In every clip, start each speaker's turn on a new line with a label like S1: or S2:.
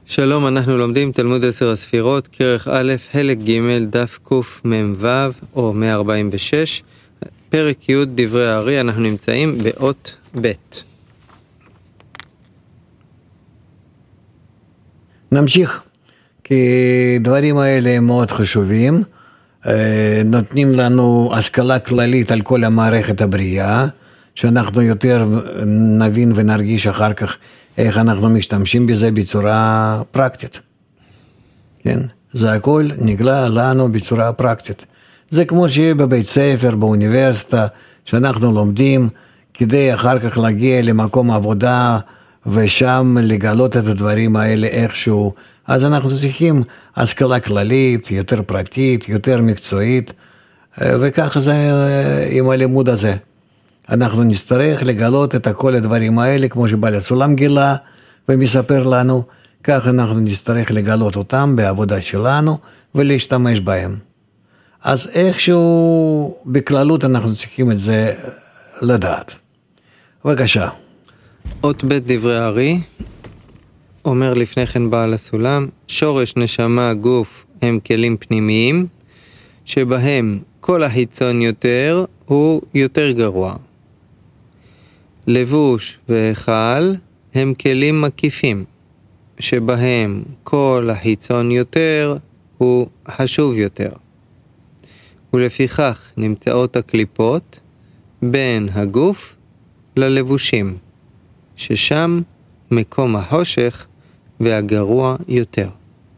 S1: שלום, אנחנו לומדים תלמוד 10 הספירות, כרך א', חלק ג', דף קמ"ו או 146, פרק י' דברי הארי. אנחנו נמצאים באות ב'.
S2: נמשיך, כי דברים האלה הם מאוד חשובים, נותנים לנו השכלה כללית על כל המערכת הבריאה, שאנחנו יותר נבין ונרגיש אחר כך איך אנחנו משתמשים בזה בצורה פרקטית. כן? זה הכל נגלה לנו בצורה פרקטית. זה כמו שיהיה בבית ספר, באוניברסיטה, שאנחנו לומדים, כדי אחר כך להגיע למקום עבודה, ושם לגלות את הדברים האלה איכשהו. אז אנחנו צריכים השכלה כללית, יותר פרטית, יותר מקצועית, וככה זה עם הלימוד הזה. אנחנו נצטרך לגלות את כל הדברים האלה, כמו שבעל הסולם גילה ומספר לנו, כך אנחנו נצטרך לגלות אותם בעבודה שלנו ולהשתמש בהם. אז איכשהו בכללות אנחנו צריכים את זה לדעת. בבקשה.
S1: אות ב' דברי הארי, אומר לפני כן בעל הסולם, שורש, נשמה, גוף הם כלים פנימיים, שבהם כל החיצון יותר הוא יותר גרוע. לבוש והיכל הם כלים מקיפים, שבהם כל החיצון יותר הוא חשוב יותר. ולפיכך נמצאות הקליפות בין הגוף ללבושים, ששם מקום החושך והגרוע יותר.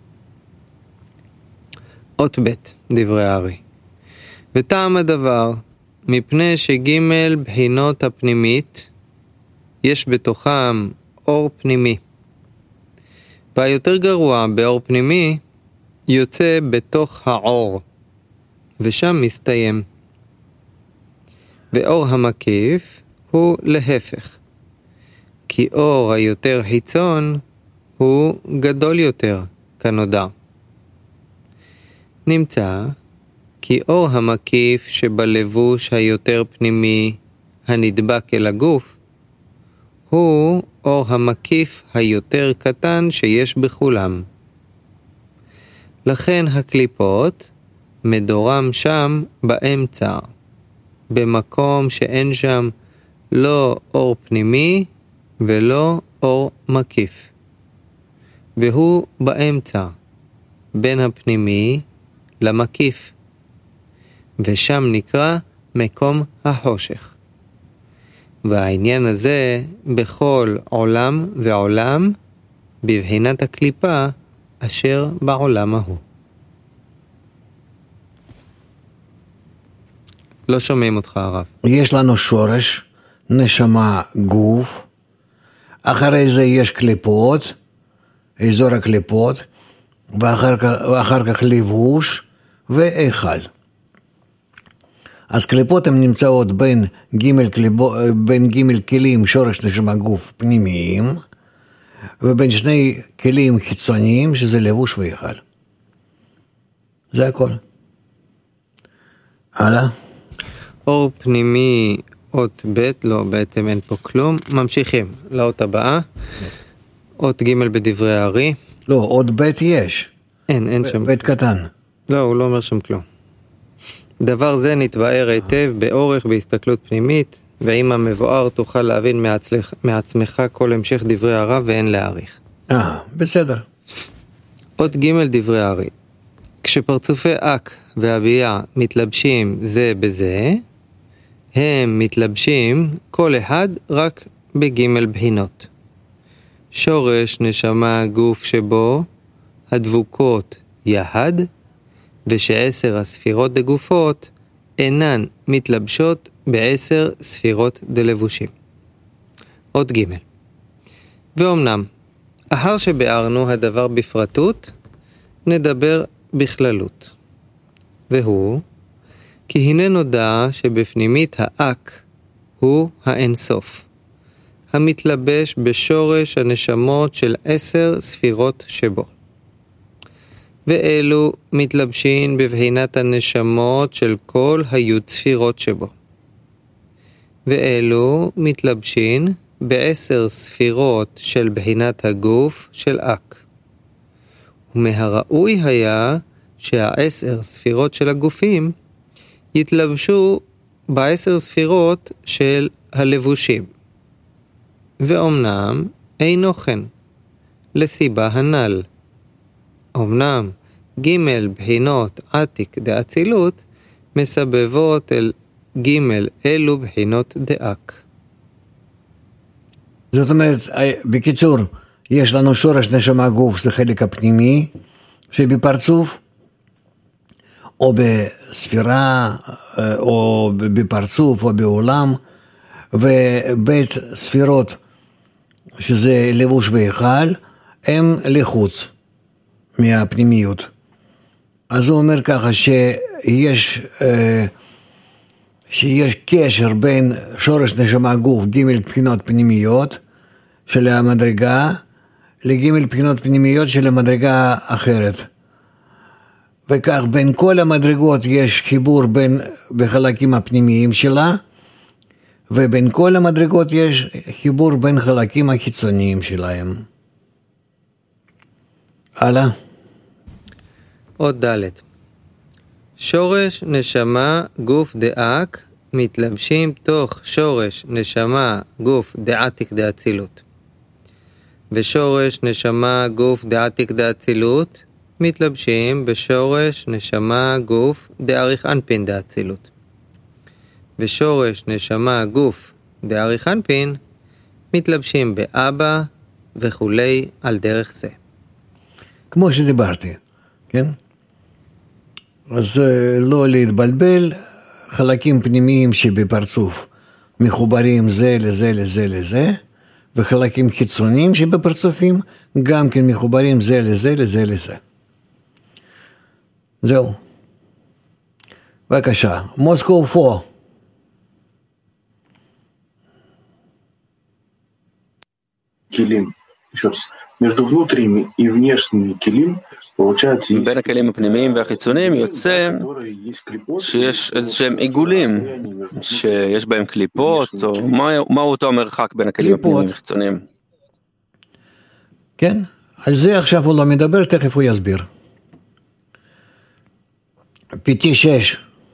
S1: אות ב' דברי הארי. וטעם הדבר, מפני שג' בחינות הפנימית, יש בתוכם אור פנימי. והיותר גרוע באור פנימי יוצא בתוך העור, ושם מסתיים. ואור המקיף הוא להפך, כי אור היותר חיצון הוא גדול יותר, כנודע. נמצא כי אור המקיף שבלבוש היותר פנימי הנדבק אל הגוף, הוא אור המקיף היותר קטן שיש בכולם. לכן הקליפות מדורם שם באמצע, במקום שאין שם לא אור פנימי ולא אור מקיף. והוא באמצע, בין הפנימי למקיף, ושם נקרא מקום החושך. והעניין הזה בכל עולם ועולם בבחינת הקליפה אשר בעולם ההוא. לא שומעים אותך הרב. יש
S2: לנו שורש, נשמה, גוף, אחרי זה יש קליפות, אזור הקליפות, ואחר כך לבוש והיכל. אז קליפות הן נמצאות בין ג' כלים, שורש, נשמה, גוף פנימיים, ובין שני כלים חיצוניים, שזה לבוש והיכל. זה הכל. הלאה.
S1: אור פנימי, אות ב', לא, בעצם אין פה כלום. ממשיכים לאות הבאה. אות ג' בדברי הארי.
S2: לא, אות ב' יש.
S1: אין שם.
S2: ב' קטן.
S1: לא, הוא לא אומר שם כלום. דבר זה נתבאר היטב באורך בהסתכלות פנימית, ועם המבואר תוכל להבין מעצמך כל המשך דברי הרב ואין להאריך.
S2: בסדר.
S1: אות ג' דברי הארי. כשפרצופי אק והביעה מתלבשים זה בזה, הם מתלבשים כל אחד רק בג' בחינות. שורש, נשמה, גוף שבו הדבוקות יחד, וש10 הספירות דגופות אינן מתלבשות ב10 ספירות דלבושים. אות ג'. ואומנם, אחר שבארנו הדבר בפרטות, נדבר בכללות. והוא, כי הנה נודע שבפנימית האק הוא האינסוף, המתלבש בשורש הנשמות של 10 ספירות שבו. ואלו מתלבשים בבחינת הנשמות של כל היוד ספירות שבו. ואלו מתלבשים ב10 ספירות של בחינת הגוף של אק. ומהראוי היה שה10 ספירות של הגופים יתלבשו ב10 ספירות של הלבושים. ואומנם אינו כן, לסיבה הנ"ל. אומנם ג' בחינות עתיק דאצילות מסבבות אל ג' אלו בחינות דאק.
S2: זאת אומרת, בקיצור, יש לנו שורש נשמה גוף, זה חלק הפנימי שבפרצוף, או בספירה, או בפרצוף, או בעולם, ובית ספירות, שזה לבוש והיכל, הם לחוץ מהפנימיות. אז הוא אומר ככה שיש קשר בין שורש נשמה גוף, ג' בחינות פנימיות של המדרגה, לג' בחינות פנימיות של המדרגה האחרת. וכך בין כל המדרגות יש חיבור בחלקים הפנימיים שלה, ובין כל המדרגות יש חיבור בין חלקים החיצוניים שלהם. הלאה.
S1: עוד ד' שורש נשמה גוף דאק מתלבשים תוך שורש נשמה גוף דעתיק דאצילות. ושורש נשמה גוף דעתיק דאצילות מתלבשים בשורש נשמה גוף דאריך אנפין דאצילות. ושורש נשמה גוף דאריך אנפין מתלבשים באבא וכולי על דרך זה.
S2: כמו שדיברתי, כן? אז לא להתבלבל, חלקים פנימיים שבפרצוף מחוברים זה לזה לזה לזה, וחלקים חיצוניים שבפרצופים גם כן מחוברים זה לזה לזה לזה. זהו. בבקשה, מוסקו 4.
S3: Килим. Еще раз. Между внутренними и внешними килим получается...
S4: בין הכלים הפנימיים והחיצוניים יוצא שיש איזשהם עיגולים שיש בהם קליפות, או מהו אותו המרחק בין הכלים הפנימיים והחיצוניים?
S2: כן, על זה עכשיו הוא לא מדבר, תכף הוא יסביר. פיטי 6.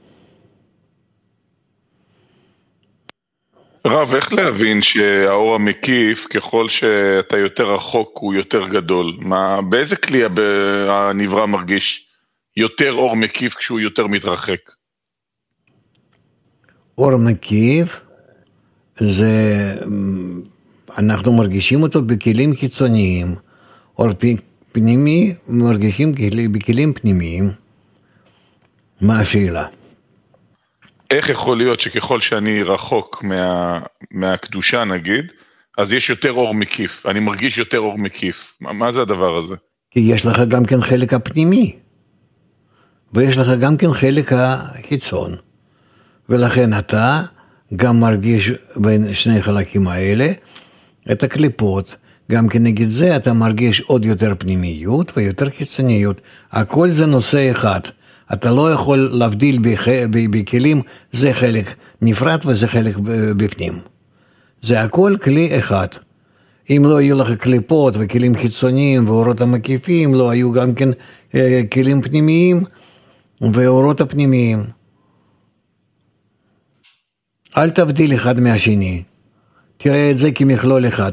S5: רב, איך להבין שהאור המקיף, ככל שאתה יותר רחוק, הוא יותר גדול? באיזה כלי הנברא מרגיש יותר אור מקיף כשהוא יותר מתרחק?
S2: אור מקיף, אנחנו מרגישים אותו בכלים חיצוניים. אור פנימי, מרגישים בכלים פנימיים. מה השאלה?
S5: איך יכול להיות שככל שאני רחוק מהקדושה נגיד, אז יש יותר אור מקיף, אני מרגיש יותר אור מקיף, מה זה הדבר הזה?
S2: כי יש לך גם כן חלק הפנימי, ויש לך גם כן חלק החיצון, ולכן אתה גם מרגיש בין שני חלקים האלה, את הקליפות, גם כנגד זה אתה מרגיש עוד יותר פנימיות ויותר חיצוניות, הכל זה נושא אחד, אתה לא יכול להבדיל בכלים, זה חלק נפרד וזה חלק בפנים. זה הכל כלי אחד. אם לא יהיו לך קליפות וכלים חיצוניים ואורות המקיפים, לא היו גם כן כלים פנימיים ואורות הפנימיים. אל תבדיל אחד מהשני. תראה את זה כמכלול אחד.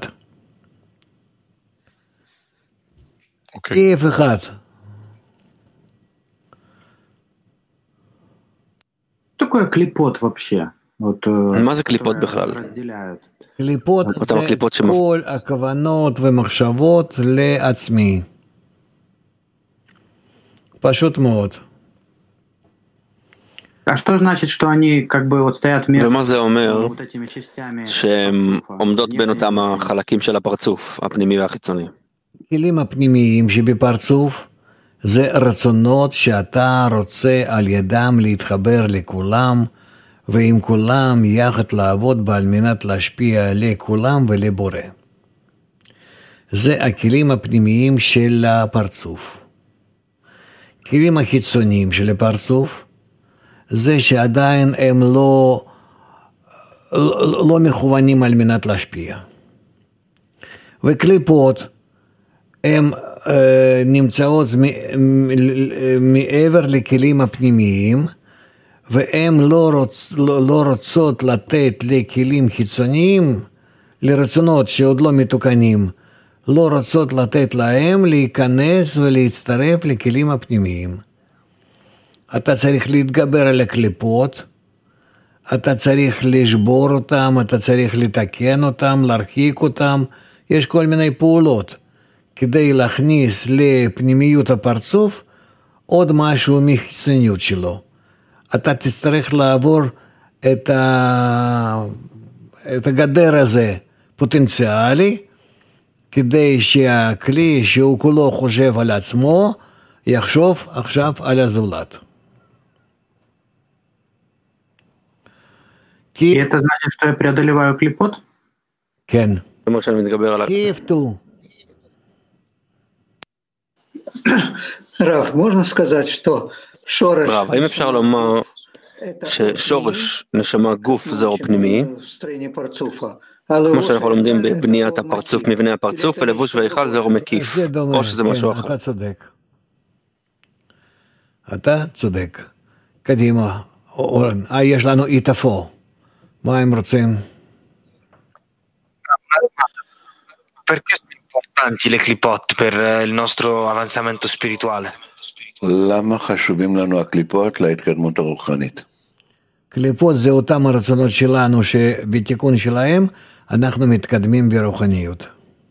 S2: אף אחד.
S6: такое клипот вообще?
S4: מה זה קליפות בכלל?
S2: קליפות זה כל הכוונות ומחשבות לעצמי. פשוט מאוד.
S6: А что значит, что они как бы вот стоят между
S4: ומה זה אומר? שהם עומדות בין אותם החלקים של הפרצוף, הפנימי והחיצוני.
S2: כלים הפנימיים שבפרצוף זה רצונות שאתה רוצה על ידם להתחבר לכולם, ועם כולם יחד לעבוד על מנת להשפיע לכולם ולבורא. זה הכלים הפנימיים של הפרצוף. כלים החיצוניים של הפרצוף, זה שעדיין הם לא מכוונים על מנת להשפיע. וקליפות הן נמצאות מעבר לכלים הפנימיים, והן לא רוצות לתת לכלים חיצוניים, לרצונות שעוד לא מתוקנים, לא רוצות לתת להם להיכנס ולהצטרף לכלים הפנימיים. אתה צריך להתגבר על הקליפות, אתה צריך לשבור אותם, אתה צריך לתקן אותם, להרחיק אותם, יש כל מיני פעולות, כדי להכניס לפנימיות הפרצוף עוד משהו מחיצוניות שלו. אתה תצטרך לעבור את הגדר הזה פוטנציאלי, כדי שהכלי שהוא כולו חושב על עצמו, יחשוב עכשיו על הזולת.
S6: И это значит, что я преодолеваю клипот?
S2: כן.
S4: זאת אומרת שאני מתגבר על...
S2: כיפתו.
S7: Рав, можно сказать, что шореш...
S4: רב, האם אפשר לומר ששורש נשמה גוף זה אור פנימי, כמו שאנחנו לומדים בבניית הפרצוף, מבנה הפרצוף, ולבוש והיכל זה אור מקיף, או שזה משהו אחר?
S2: אתה צודק. אתה צודק. קדימה, אורן, יש לנו איתפו. מה הם רוצים?
S8: Perché sono importanti le clipot per il nostro avanzamento spirituale?
S9: למה חשובים לנו הקליפות להתקדמות הרוחנית?
S2: קליפות זה אותם הרצונות שלנו שבתיקון שלהם אנחנו מתקדמים ברוחניות.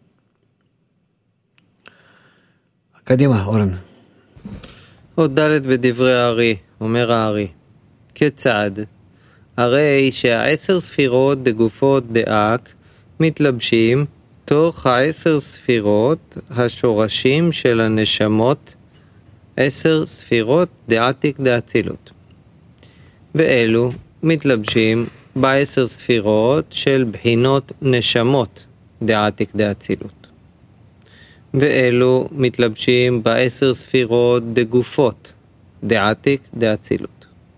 S2: קדימה, אורן.
S1: עוד ד' בדברי הארי, אומר הארי, כיצד? הרי שה10 ספירות דגופות דאק מתלבשים תוך 10 ספירות השורשים של הנשמות 10 ספירות דעתיק דאצילות. ואלו מתלבשים ב10 ספירות של בחינות נשמות דעתיק דאצילות. ואלו מתלבשים ב10 ספירות דגופות דעתיק דאצילות.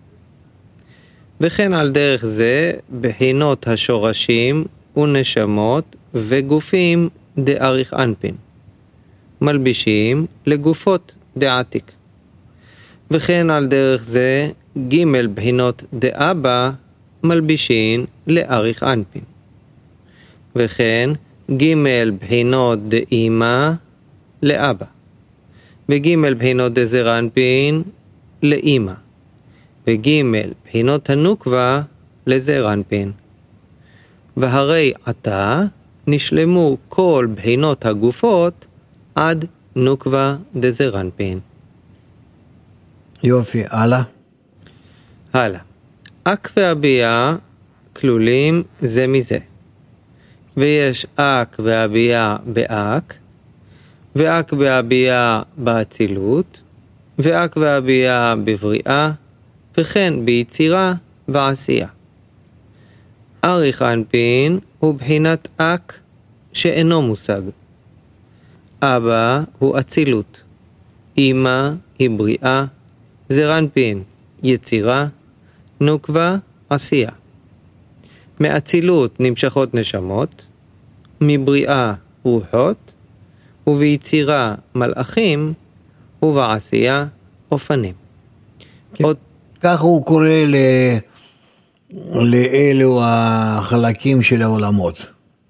S1: וכן על דרך זה בחינות השורשים ונשמות וגופים דאריך אנפין מלבישים לגופות דעתיק. וכן על דרך זה ג' בחינות דאבא מלבישים לאריך אנפין. וכן ג' בחינות דאמא לאבא. וג' בחינות דזר אנפין לאמא. וג' בחינות הנוקבה לזר אנפין. והרי עתה נשלמו כל בחינות הגופות עד נוקבה דזר אנפין.
S2: יופי, הלאה.
S1: הלאה. אק והביאה כלולים זה מזה. ויש אק והביאה באק, ואק והביאה באצילות, ואק והביאה בבריאה, וכן ביצירה ועשייה. אריך אנפין הוא בחינת אק שאינו מושג. אבא הוא אצילות. אמא היא בריאה. זר אנפין יצירה. נוקבה עשייה. מאצילות נמשכות נשמות. מבריאה רוחות. וביצירה מלאכים. ובעשייה אופנים.
S2: כך הוא קורא לאלו החלקים של העולמות.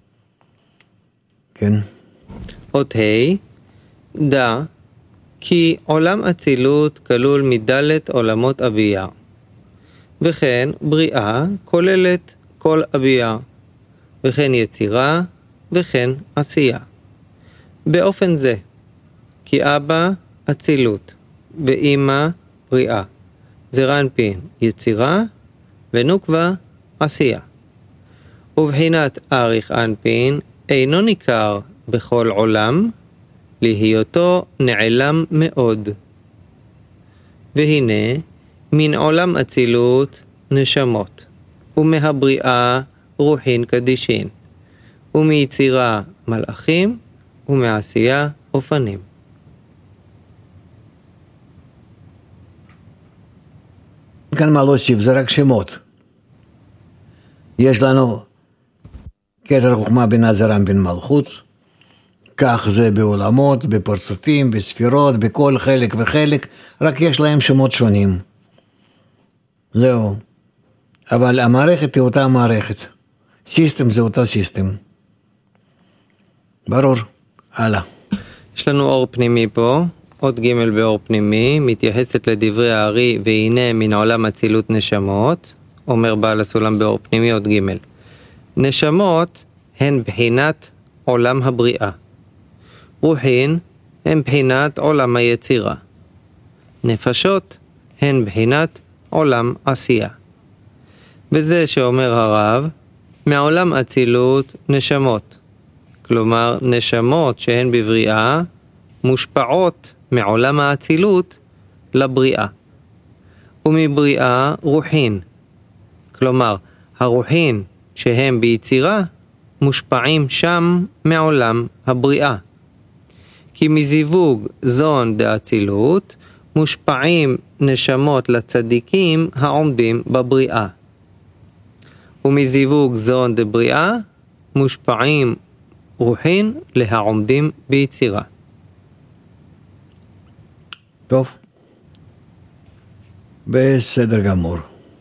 S2: כן.
S1: אות ה' דע כי עולם אצילות כלול מדלת עולמות אבייה. וכן בריאה כוללת כל אבייה. וכן יצירה וכן עשייה. באופן זה כי אבא אצילות ואמא בריאה. זר אנפין יצירה ונוקבה עשייה. ובחינת אריך אנפין אינו ניכר בכל עולם, להיותו נעלם מאוד. והנה מן עולם אצילות נשמות, ומהבריאה רוחין קדישין, ומיצירה מלאכים, ומעשייה אופנים.
S2: כאן מה להוסיף, זה רק שמות. יש לנו כתר חוכמה בינה זרם בין מלכות, כך זה בעולמות, בפרצופים, בספירות, בכל חלק וחלק, רק יש להם שמות שונים. זהו. אבל המערכת היא אותה מערכת. סיסטם זה אותה סיסטם. ברור. הלאה.
S1: יש לנו אור פנימי פה, עוד ג' באור פנימי, מתייחסת לדברי הארי, והנה מן עולם אצילות נשמות, אומר בעל הסולם באור פנימי עוד ג'. נשמות הן בחינת עולם הבריאה. רוחין הן בחינת עולם היצירה. נפשות הן בחינת עולם עשייה. וזה שאומר הרב, מעולם אצילות נשמות. כלומר, נשמות שהן בבריאה מושפעות מעולם האצילות לבריאה. ומבריאה רוחין. כלומר, הרוחין שהם ביצירה מושפעים שם מעולם הבריאה. כי מזיווג זון דאצילות מושפעים נשמות לצדיקים העומדים בבריאה. ומזיווג זון דבריאה מושפעים רוחין להעומדים ביצירה.
S2: טוב. בסדר גמור.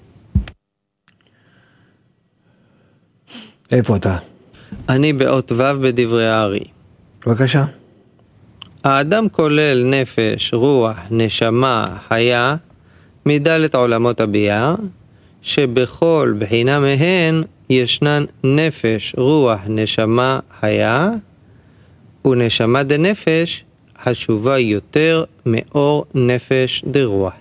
S2: איפה אתה?
S1: אני באות ו' בדברי הארי.
S2: בבקשה.
S1: האדם כולל נפש, רוח, נשמה, חיה, מדלת עולמות הביאה, שבכל בחינה מהן ישנן נפש, רוח, נשמה, חיה, ונשמה דנפש חשובה יותר מאור נפש דרוח.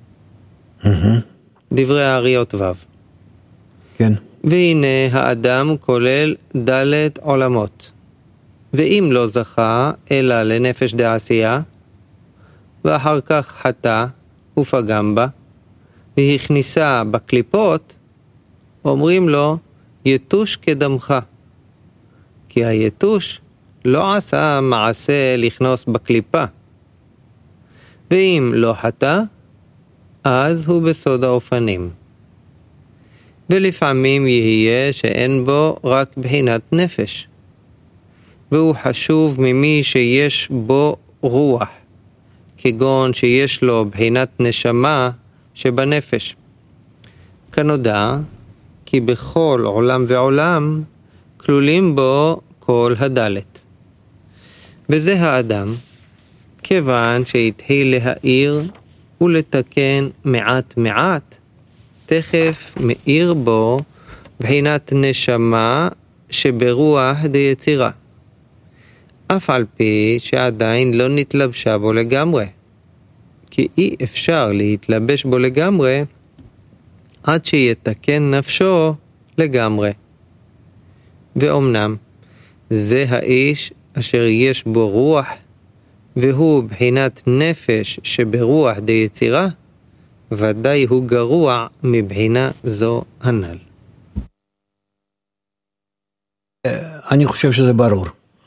S1: דברי הארי אות ו'.
S2: כן.
S1: והנה האדם כולל דלת עולמות. ואם לא זכה אלא לנפש דעשייה, ואחר כך חטא ופגם בה, והכניסה בקליפות, אומרים לו, יתוש כדמך. כי היתוש לא עשה מעשה לכנוס בקליפה. ואם לא חטא, אז הוא בסוד האופנים. ולפעמים יהיה שאין בו רק בחינת נפש. והוא חשוב ממי שיש בו רוח, כגון שיש לו בחינת נשמה שבנפש. כנודע, כי בכל עולם ועולם כלולים בו כל הדלת. וזה האדם, כיוון שהתחיל להאיר ולתקן מעט מעט, תכף מאיר בו בחינת נשמה שברוח דיצירה. אף על פי שעדיין לא נתלבשה בו לגמרי. כי אי אפשר להתלבש בו לגמרי עד שיתקן נפשו לגמרי. ואומנם, זה האיש אשר יש בו רוח, והוא בחינת נפש שברוח דיצירה, ודאי הוא גרוע מבחינה זו הנ"ל.
S2: אני חושב שזה ברור.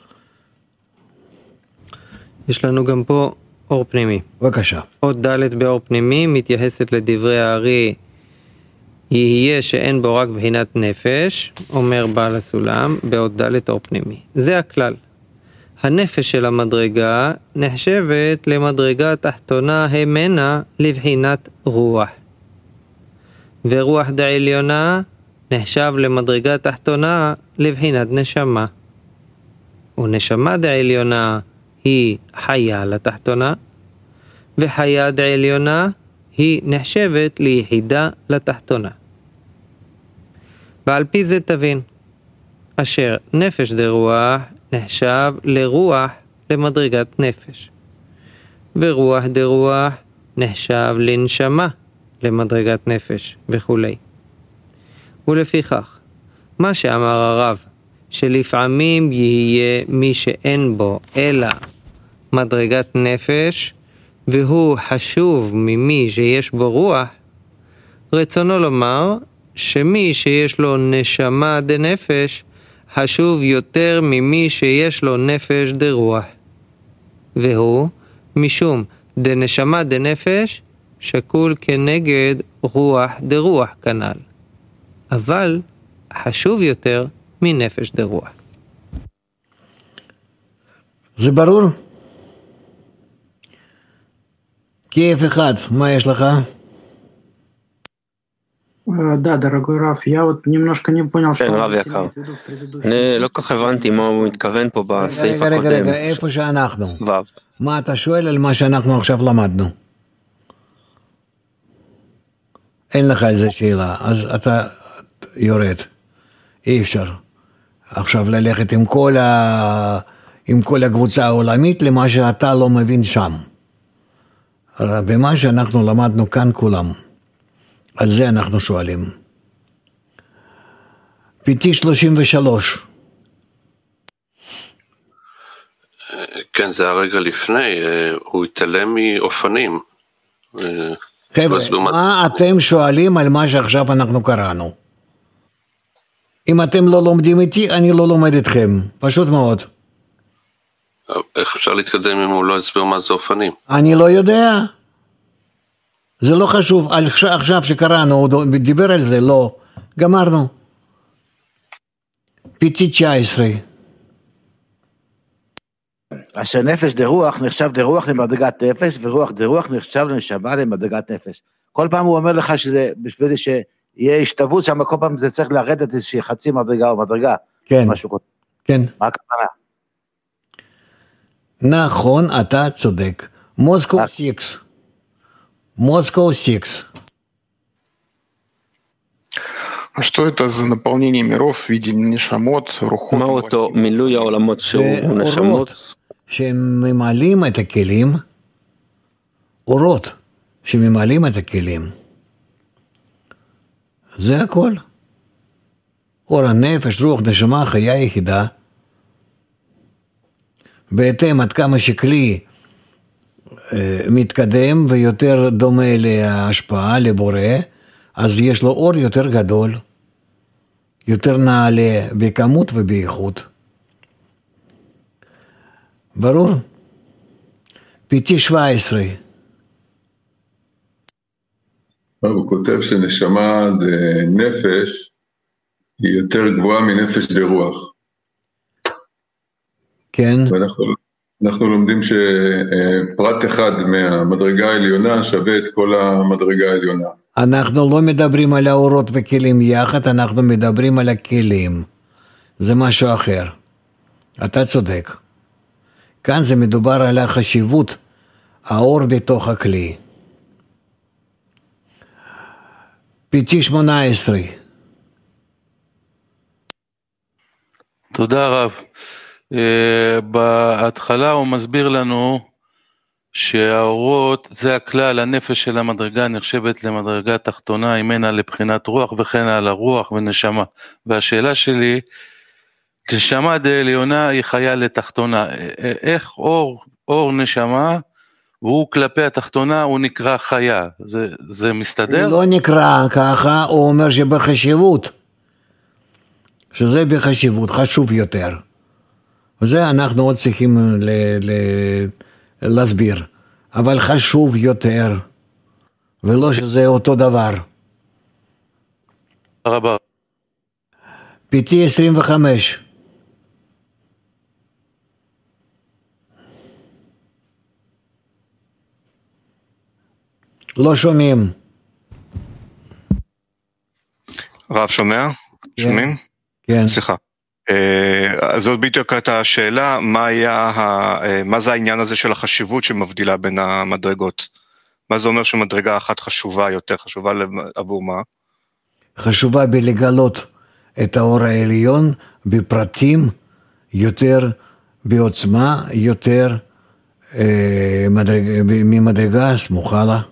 S1: יש לנו גם פה אור פנימי.
S2: בבקשה.
S1: עוד ד' באור פנימי מתייחסת לדברי הארי, יהיה שאין בו רק בחינת נפש, אומר בעל הסולם, בעוד ד' אור פנימי. זה הכלל. הנפש של המדרגה נחשבת למדרגה תחתונה המנה לבחינת רוח. ורוח דעליונה נחשב למדרגה תחתונה לבחינת נשמה. ונשמה דעליונה היא חיה לתחתונה, וחיה דעליונה היא נחשבת ליחידה לתחתונה. ועל פי זה תבין, אשר נפש דרוח נחשב לרוח למדרגת נפש, ורוח דרוח נחשב לנשמה למדרגת נפש וכו'. ולפיכך, מה שאמר הרב, שלפעמים יהיה מי שאין בו אלא מדרגת נפש, והוא חשוב ממי שיש בו רוח, רצונו לומר שמי שיש לו נשמה דנפש, חשוב יותר ממי שיש לו נפש דרוח. והוא, משום דנשמה דנפש, שקול כנגד רוח דרוח כנ"ל. אבל חשוב יותר מנפש דרוח.
S2: זה ברור? קייב אחד, מה יש לך?
S6: Да, дорогой Раф, я вот немножко не понял, что...
S4: כן, רב יקר. אני לא כל כך הבנתי מה הוא מתכוון פה בסעיף הקודם.
S2: רגע, איפה שאנחנו?
S4: וו.
S2: מה אתה שואל על מה שאנחנו עכשיו למדנו? אין לך איזה שאלה, אז אתה יורד. אי אפשר. עכשיו ללכת עם כל הקבוצה העולמית למה שאתה לא מבין שם. במה שאנחנו למדנו כאן כולם. על זה אנחנו שואלים. פיתי 33.
S10: כן, זה הרגע לפני, הוא התעלם מאופנים.
S2: חבר'ה, מה אתם שואלים על מה שעכשיו אנחנו קראנו? אם אתם לא לומדים איתי, אני לא לומד אתכם. פשוט מאוד.
S10: איך אפשר להתקדם אם הוא לא הסביר מה זה אופנים?
S2: אני לא יודע. זה לא חשוב. עכשיו שקראנו, הוא דיבר על זה, לא. גמרנו. פיתי 19.
S11: אשר נפש דרוח נחשב דרוח למדרגת נפש, ורוח דרוח נחשב לנשמה למדרגת נפש. כל פעם הוא אומר לך שזה בשביל שיהיה השתוות שם, כל פעם זה צריך לרדת איזושהי חצי מדרגה או מדרגה.
S2: כן, כן.
S11: מה הכוונה?
S2: נכון, אתה צודק. מוסקו 6. Moscow 6.
S12: А что это за наполнение миров в виде нешамот, рухот?
S4: מה אותו מילוי העולמות שהוא נשמות?
S2: שממלאים את הכלים, אורות שממלאים את הכלים. זה הכל. אור הנפש, רוח, נשמה, חיה יחידה. בהתאם עד כמה שכלי מתקדם ויותר דומה להשפעה, לבורא, אז יש לו אור יותר גדול, יותר נעלה בכמות ובאיכות. ברור? פיתי 17.
S13: הוא כותב שנשמה נפש היא יותר גבוהה מנפש דרוח.
S2: כן.
S13: אנחנו לומדים שפרט אחד מהמדרגה העליונה שווה את כל המדרגה העליונה.
S2: אנחנו לא מדברים על האורות וכלים יחד, אנחנו מדברים על הכלים. זה משהו אחר. אתה צודק. כאן זה מדובר על החשיבות, האור בתוך הכלי. פיתי 18.
S14: תודה רב. בהתחלה הוא מסביר לנו שהאורות זה הכלל, הנפש של המדרגה נחשבת למדרגה תחתונה, אימנה לבחינת רוח וכן על הרוח ונשמה. והשאלה שלי, נשמה דעליונה היא חיה לתחתונה, איך אור נשמה והוא כלפי התחתונה הוא נקרא חיה, זה מסתדר?
S2: הוא לא נקרא ככה, הוא אומר שבחשיבות, שזה בחשיבות, חשוב יותר. וזה אנחנו עוד צריכים להסביר, אבל חשוב יותר, ולא שזה אותו דבר.
S14: רבה.
S2: פיתי 25. לא שומעים.
S15: רב שומע? שומעים?
S2: כן.
S15: סליחה. אז זאת בדיוק הייתה השאלה, מה זה העניין הזה של החשיבות שמבדילה בין המדרגות? מה זה אומר שמדרגה אחת חשובה יותר, חשובה עבור מה?
S2: חשובה בלגלות את האור העליון בפרטים יותר בעוצמה, יותר ממדרגה סמוכה לה.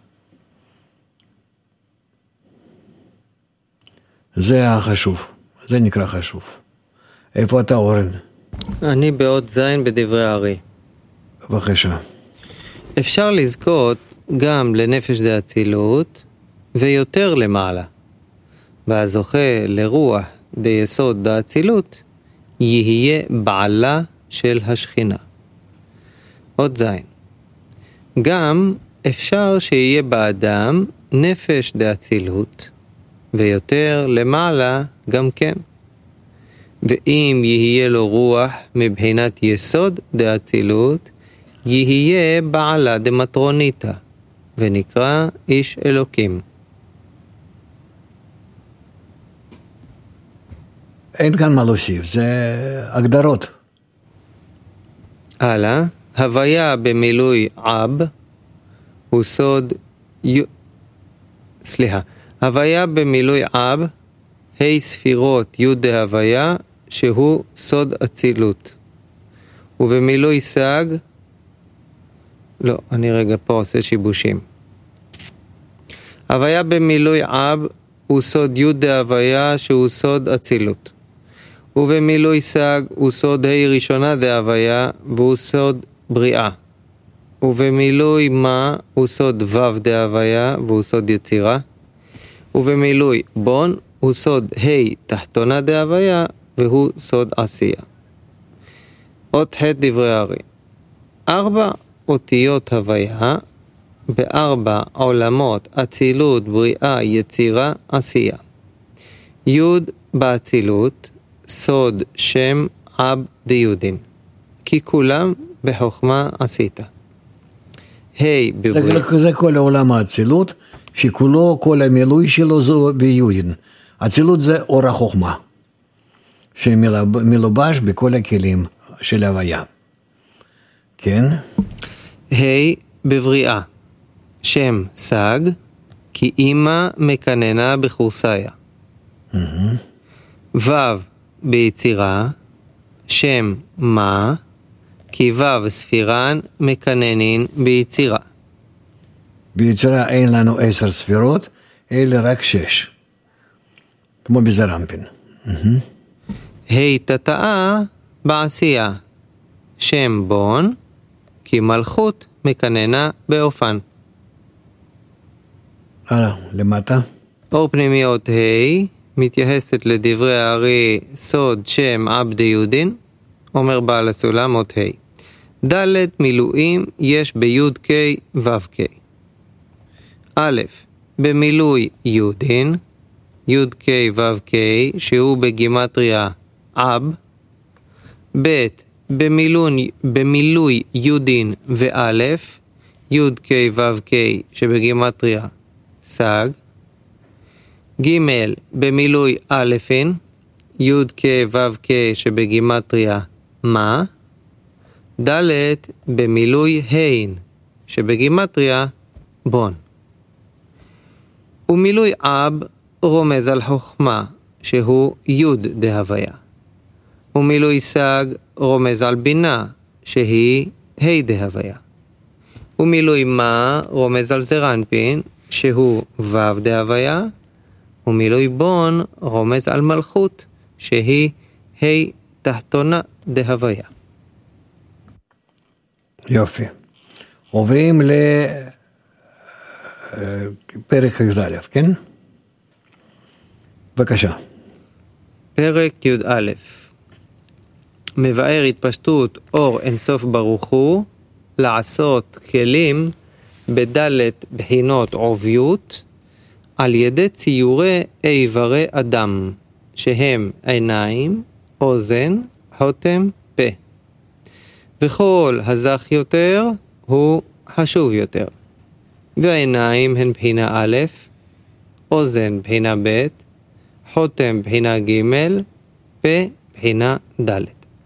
S2: זה החשוב, זה נקרא חשוב. איפה אתה אורן?
S1: אני בעוד זין בדברי הארי.
S2: בבקשה.
S1: אפשר לזכות גם לנפש דאצילות ויותר למעלה. והזוכה לרוח דיסוד דאצילות יהיה בעלה של השכינה. עוד זין. גם אפשר שיהיה באדם נפש דאצילות ויותר למעלה גם כן. ואם יהיה לו רוח מבחינת יסוד דאצילות, יהיה בעלה דמטרוניתא, ונקרא איש אלוקים.
S2: אין כאן מה להוסיף, זה הגדרות.
S1: הלאה, הוויה במילוי עב הוא סוד הוויה במילוי עב, ה' ספירות י' דהוויה, שהוא סוד אצילות. ובמילוי סג, לא, אני רגע פה עושה שיבושים. הוויה במילוי עב הוא סוד י' דהוויה, שהוא סוד אצילות. ובמילוי סג הוא סוד ה' ראשונה דהוויה, והוא סוד בריאה. ובמילוי מה הוא סוד ו' דהוויה, והוא סוד יצירה. ובמילוי בון הוא סוד ה' תחתונה דהוויה, והוא סוד עשייה. אות ח' דברי הארי. 4 אותיות הוויה, ב4 עולמות אצילות, בריאה, יצירה, עשייה. י' באצילות, סוד שם עב דיודין, כי כולם בחוכמה עשית. ה' בבריאה.
S2: זה כל העולם האצילות, שכולו, כל המילוי שלו זו ביודין. אצילות זה אור החוכמה, שמלובש בכל הכלים של הוויה. כן?
S1: ה' בבריאה, שם סג, כי אמא מקננה בחורסיה. ו' ביצירה, שם מה, כי ו' ספירן מקננין ביצירה.
S2: ביצירה אין לנו 10 ספירות, אלא רק 6. כמו בזרמפין.
S1: ה' תתאה בעשייה, שם בון, כי מלכות מקננה באופן.
S2: למטה.
S1: אור פנימיות ה' מתייחסת לדברי הארי סוד שם עבד יודין, אומר בעל הסולם אות ה'. ד' מילואים יש ביוד קי וו קי. א', במילוי יודין, יוד קי וו קי, שהוא בגימטריה עב. ב', במילוי יודין ואלף, יוד קי וו קי, שבגימטריה סג. ג', במילוי אלפין, יוד קי וו קי, שבגימטריה מה. ד', במילוי הין, שבגימטריה בון. ומילוי אב רומז על חוכמה, שהוא יוד דהוויה. ומילוי סג רומז על בינה, שהיא ה' דהוויה. ומילוי מה רומז על זרנפין, שהוא ו' דהוויה. ומילוי בון רומז על מלכות, שהיא ה' תחתונה דהוויה.
S2: יופי. עוברים לפרק י"א, כן? בבקשה.
S1: פרק י"א מבאר התפשטות אור אינסוף ברוך הוא לעשות כלים בדלת בחינות עוביות על ידי ציורי איברי אדם, שהם עיניים, אוזן, חותם, פה. וכל הזך יותר הוא חשוב יותר. והעיניים הן בחינה א', אוזן בחינה ב', חותם בחינה ג', פה בחינה ד'.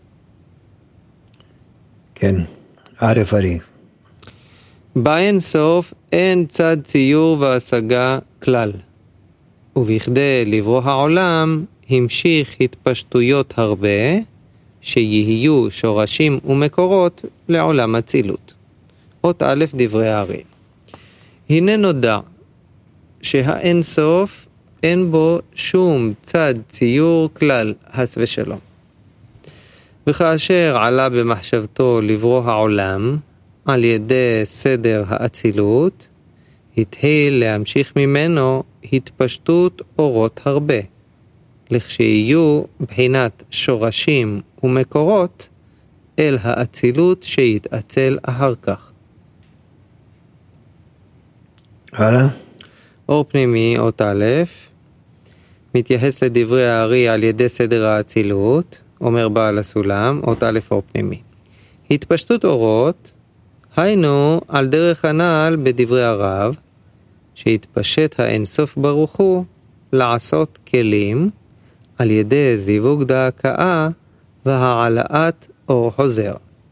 S2: כן, ערף ארי.
S1: באין סוף אין צד ציור והשגה כלל. ובכדי לברוא העולם המשיך התפשטויות הרבה, שיהיו שורשים ומקורות לעולם הצילות. אות א' דברי הארי. הנה נודע שהאין סוף אין בו שום צד ציור כלל, חס ושלום. וכאשר עלה במחשבתו לברוא העולם על ידי סדר האצילות, התחיל להמשיך ממנו התפשטות אורות הרבה, לכשיהיו בחינת שורשים ומקורות אל האצילות שיתאצל אחר כך.
S2: הלאה.
S1: אור פנימי אות א', מתייחס לדברי הארי על ידי סדר האצילות, אומר בעל הסולם, אות א' אור פנימי. התפשטות אורות, היינו על דרך הנעל בדברי הרב, שהתפשט האינסוף ברוך הוא לעשות כלים על ידי זיווג דאקאה והעלאת אור חוזר.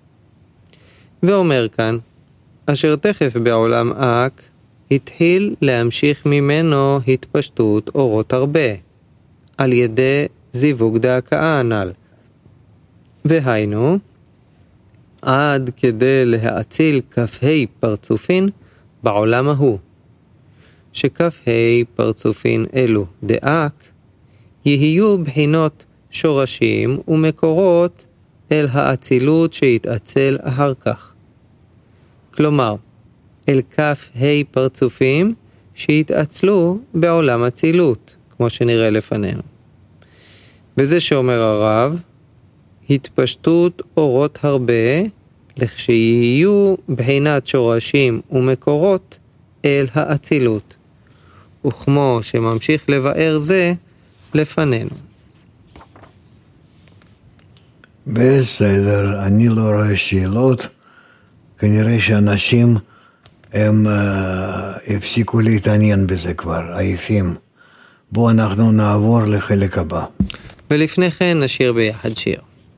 S1: ואומר כאן, אשר תכף בעולם אק התחיל להמשיך ממנו התפשטות אורות הרבה, על ידי זיווג דאקאה הנ"ל. והיינו, עד כדי להאציל כ"ה פרצופין בעולם ההוא, שכ"ה פרצופין אלו דאק, יהיו בחינות שורשים ומקורות אל האצילות שיתאצל אחר כך. כלומר, אל כ"ה פרצופים שיתאצלו בעולם אצילות, כמו שנראה לפנינו. וזה שאומר הרב, התפשטות אורות הרבה, לכשיהיו בחינת שורשים ומקורות אל האצילות. וכמו שממשיך לבאר זה לפנינו.
S2: בסדר, אני לא רואה שאלות. כנראה שאנשים הם הפסיקו להתעניין בזה כבר, עייפים. בואו אנחנו נעבור לחלק הבא.
S1: ולפני כן נשיר ביחד שיר.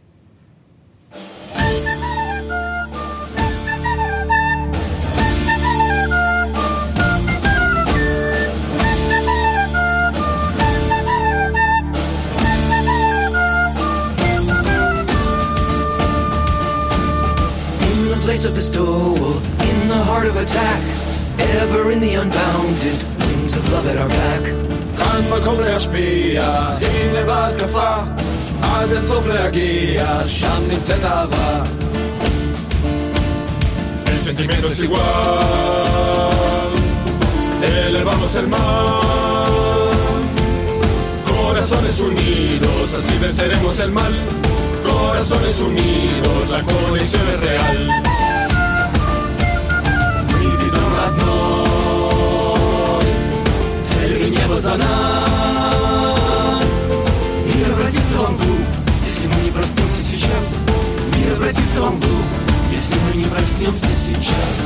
S16: Of bestowal, in the heart of attack, ever in the unbounded, wings of love at our back.
S17: כאן מקום להשפיע, הנה בהתקפה, עד אין סוף להגיע, שם נמצאת אהבה. El sentimiento es igual, elevamos el mar, corazones unidos, así venceremos el mal. Corazones unidos, la conexión es real. Целый небо за нас. Мир обратится во мглу, если мы не проснемся сейчас. Мир обратится во мглу, если мы не проснемся сейчас.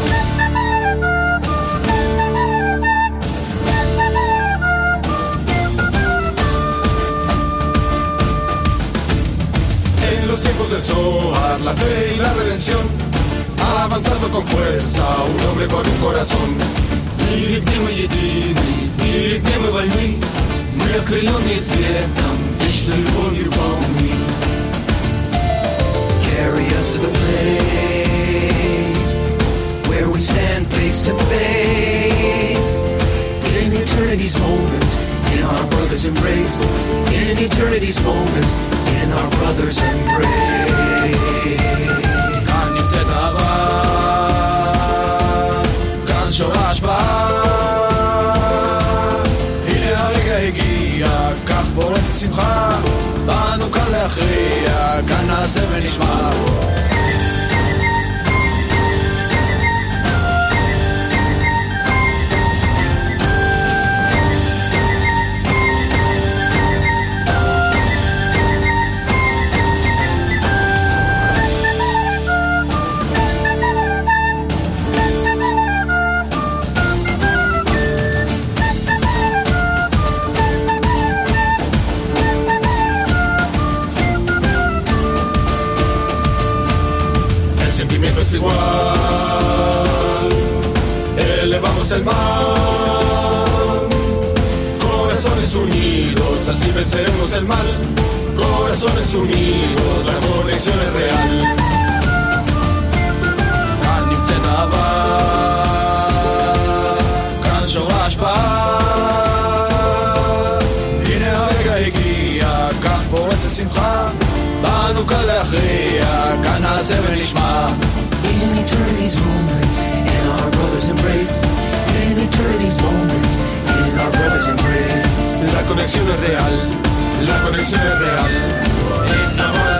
S17: En los tiempos del Zohar, la fe y la redención, avanzando con fuerza, un hombre con un corazón. Мире, где мы едины, мире, где мы вольны, мы окрыленные светом, вечной любовью полны.
S16: Carry us to the place where we stand face to face, in eternity's moment, in our brother's embrace, in eternity's moment, in our brother's embrace.
S17: כאן נמצאת אהבה, כאן שורש בה, הנה הרגע הגיע, כך פורצת שמחה, באנו כאן להכריע, כאן נעשה ונשמע. Es igual, elevamos el mar, corazones unidos, así venceremos el mal. Corazones unidos, la conexión es real. כאן נמצאת אהבה, כאן שורש בה, הנה הרגע הגיע, כך פורצת שמחה, באנו כאן להכריע, כאן נעשה ונשמע.
S16: In eternity's moment, in our brother's embrace, in eternity's moment, in our brother's embrace.
S17: La conexión es real, la conexión es real.